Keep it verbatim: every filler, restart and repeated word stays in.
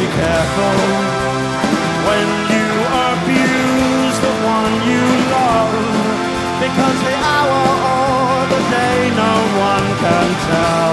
careful when you abuse the one you love, because the hour or the day no one can tell.